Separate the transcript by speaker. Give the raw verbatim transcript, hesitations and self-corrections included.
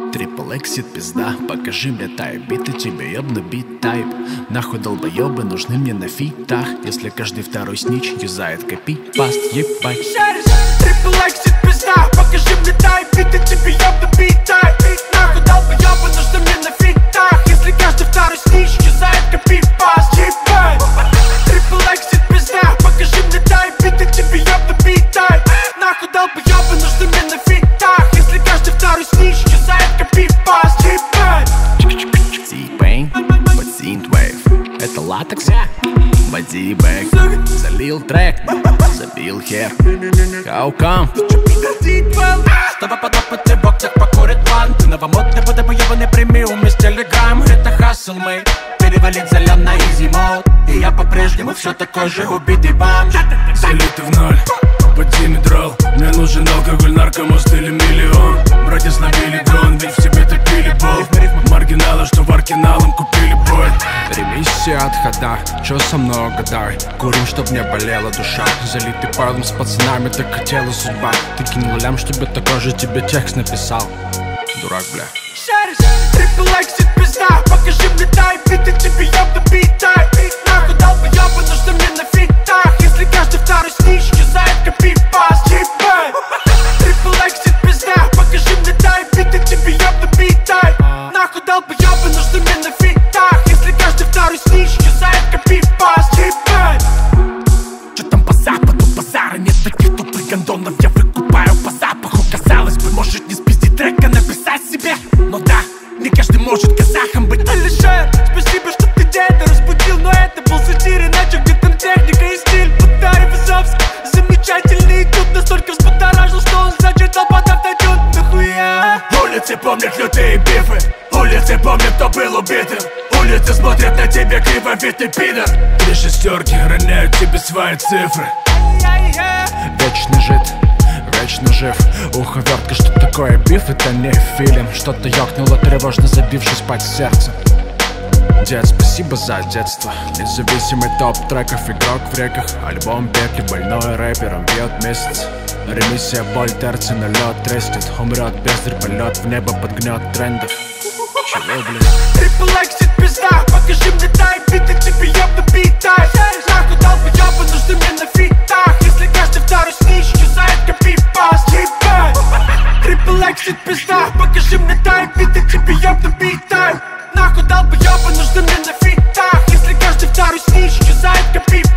Speaker 1: Трипл эксит, пизда, покажи мне тайп. Биты тебе ёбну бит тайп. Нахуй долбоёбы нужны мне на фитах, если каждый второй снич юзает копи паст, ебать.
Speaker 2: Трипл эксит, пизда, покажи мне тайп. Биты тебе ёбну бит тайп. Нахуй долбоёбы нужны мне на фитах, если каждый второй снич юзает копи паст, ебать. Трипл эксит, пизда, покажи мне тайп. Биты тебе ёбну бит тайп. Нахуй долбоёбы нужны мне на фитах, если каждый второй снич юзает копи паст, ебать.
Speaker 1: T-Pain, под Synthwave. Это латекс? Води бэк. Залил трек, забил хер. How come?
Speaker 2: С тобой подопытный бог, так покурит план. Ты новомодный, подобоёбанный премиум из телеграм. Это хасл мы, перевалить залён на изи мод. И я по-прежнему все такой же убитый бомж.
Speaker 3: Залитый в ноль, под димедрол. Мне нужен алкоголь, наркомост или миллион. Братья словили дрон, ведь в себе топили бол. Маргиналы, что в аркиналом купили боль.
Speaker 1: Ремиссия от хода, чё со мной гадай? Курим, чтоб не болела душа. Залитый парлом с пацанами, так хотела судьба. Ты кинул лям, чтобы такой же тебе текст написал. Дурак, бля.
Speaker 2: Трипл эксит, пизда, покажи мне тайп. Биты тебе ёбну бит тайп. Нахуй долбоёбы нужны мне на фитах, если каждый второй снич юзает копи паст, ебать. Трипл эксит, пизда, покажи мне тайп. Биты тебе ёбну бит тайп. Нахуй долбоёбы нужны мне на фитах, если каждый второй снич юзает копи паст, ебать.
Speaker 3: Чё там по западу базара? Нет таких тупых гондонов, я выкупаю по запаху. Казалось бы, может не спиздить трека, написать себе. Но да, не каждый может казахом быть.
Speaker 2: Алишер, спасибо, что ты деда разбудил, но это был сатир, иначе где там техника и стиль. Ударь Высоцк, замечательный, тут настолько взбудоражил, что он зачитал под автотюн. Нахуя?
Speaker 3: Улицы помнят лютые бифы, улицы помнят, кто был убитым. Улицы смотрят на тебя криво, ведь ты пидор. Три шестерки роняют тебе свои цифры.
Speaker 1: Вечно жит, вечно жив. Уховертка, что такое биф? Это не фильм. Что-то ёкнуло, тревожно забившись под сердце. Дед, спасибо за детство. Независимый топ треков, игрок в реках. Альбом пепли, больной рэпером бьет месяц. Ремиссия, боль, терцы, налет, трестит. Умрет бездарь, полет в небо под гнет трендов. Чего, блин?
Speaker 2: Трипл эксит, пизда, покажи мне тайп. Биты тебе ёбну бит тайп. Нахуй долбоёбы нужны мне на фитах, если каждый второй снич юзает копи паст, ебать. Трипл эксит, пизда, покажи мне тайп. Биты тебе ёбну бит тайп. Нахуй долбоёбы нужны мне на фитах, если каждый второй снич юзает копи